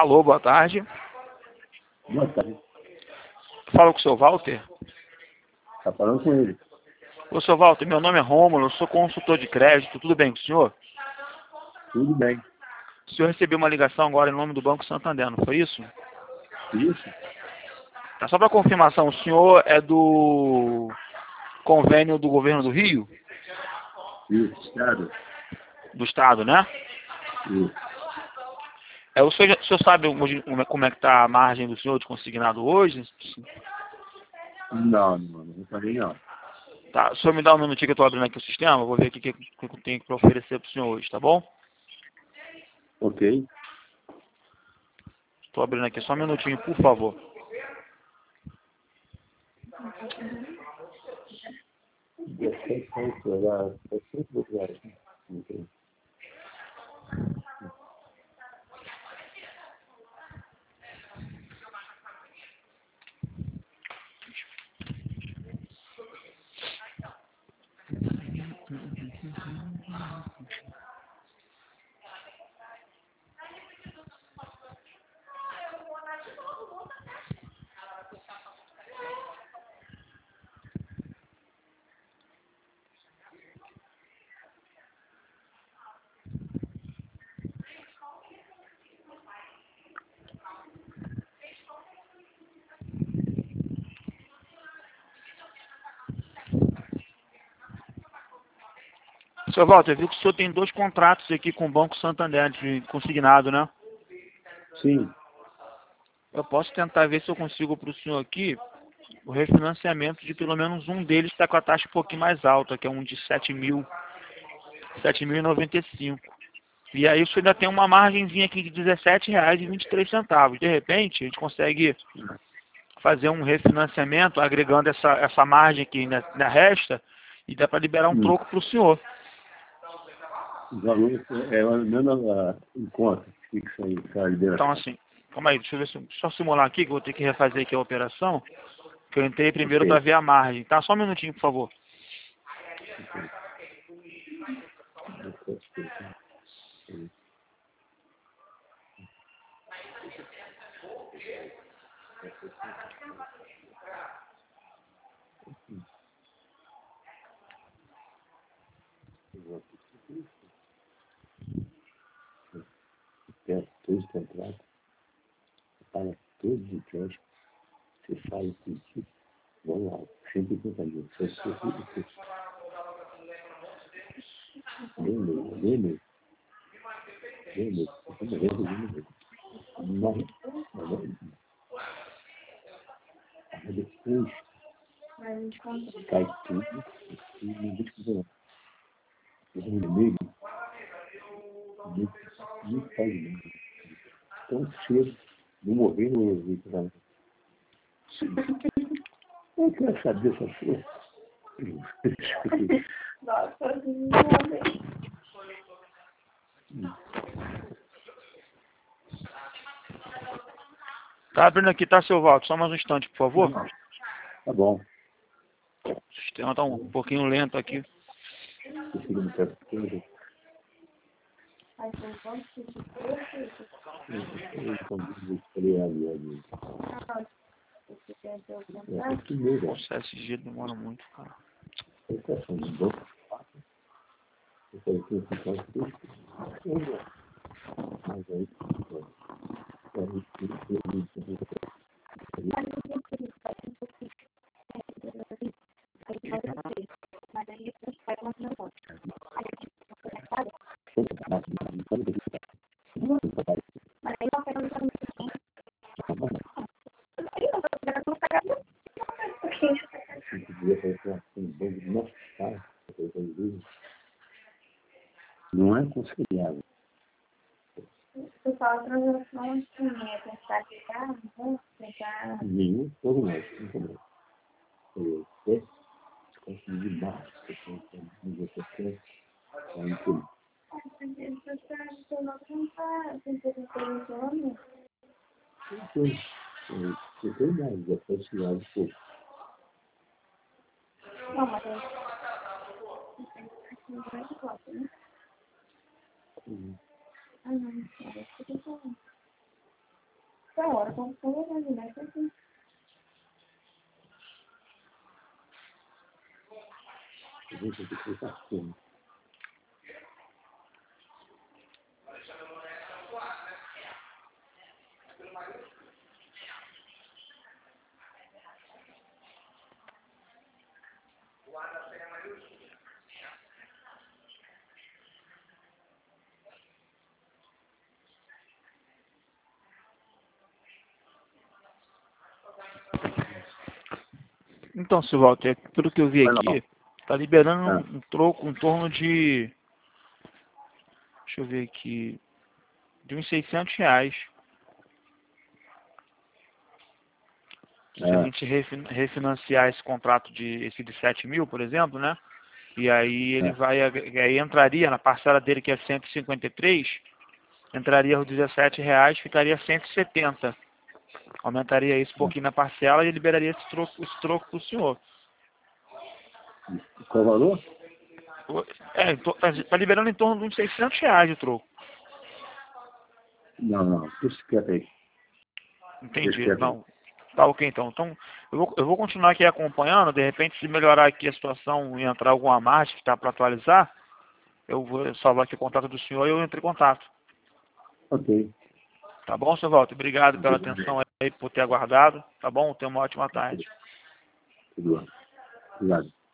Alô, boa tarde. Boa tarde. Fala com o seu Walter. Tá falando com ele. Ô, seu Walter, meu nome é Rômulo, eu sou consultor de crédito, tudo bem com o senhor? Tudo bem. O senhor recebeu uma ligação agora em nome do Banco Santander, não foi isso? Isso? Tá, só para confirmação, o senhor é do convênio do governo do Rio? Isso, Estado. Do estado, né? Isso. O senhor sabe como é que tá a margem do senhor de consignado hoje? Não falei não. Tá, o senhor me dá um minutinho que eu estou abrindo aqui o sistema, eu vou ver o que eu tenho para oferecer para o senhor hoje, tá bom? Ok. Estou abrindo aqui, só um minutinho, por favor. Seu Walter, eu vi que o senhor tem 2 contratos aqui com o Banco Santander de consignado, né? Sim. Eu posso tentar ver se eu consigo para o senhor aqui o refinanciamento de pelo menos um deles que está com a taxa um pouquinho mais alta, que é um de 7.095. E aí o senhor ainda tem uma margenzinha aqui de R$17,23. De repente, a gente consegue fazer um refinanciamento agregando essa margem aqui na resta e dá para liberar um troco para o senhor. O valor é a mesma em conta. Fixa aí, a liberação. Então assim, calma aí, deixa eu ver só simular aqui, que eu vou ter que refazer aqui a operação, que eu entrei primeiro Ok. para ver a margem. Tá, só um minutinho, por favor. Tem todos os contratos, você paga todos os créditos, você faz tudo. Vamos lá, 150 mil. Bem mesmo. Aí depois cai tudo e ninguém te conta não. O vermelho não faz nada. Tão cedo, não morrer no veículo. Eu quero saber essa coisa. Tá abrindo aqui, tá, seu Walter? Só mais um instante, por favor. Tá bom. O sistema tá um pouquinho lento aqui. Nossa, SG demora muito, cara. Não é aconselhável. Tu fala transação de dinheiro, pensar que tá, Nenhum todo mais. Você conseguir mais, você consegue negociação, aí tudo. Você tem mais, já foi tirado pouco. Não, mas não vai de volta, né? Ah, não, cara, isso que eu tô falando. Da hora, como for, mas não é assim. A gente tem que colocar assim. Então, seu Walter, pelo que eu vi Vai lá. aqui, tá liberando Ah. um troco em torno de, deixa eu ver aqui, de uns R$ 600. Se a gente refinanciar esse contrato esse de 7 mil, por exemplo, né? E aí ele aí entraria na parcela dele que é 153, entraria os R$ 17, ficaria 170. Aumentaria isso um pouquinho na parcela e liberaria esse troco para o senhor. Qual o valor? Está liberando em torno de uns R$ 600 o troco. Não. Deixa quieto aí. Entendi. Não. Tá ok, então. Então, eu vou continuar aqui acompanhando. De repente, se melhorar aqui a situação e entrar alguma margem que está para atualizar, eu vou salvar aqui o contato do senhor e eu entro em contato. Ok. Tá bom, seu Walter? Obrigado pela atenção aí, por ter aguardado. Tá bom? Tenha uma ótima tarde. Tudo bem. Obrigado.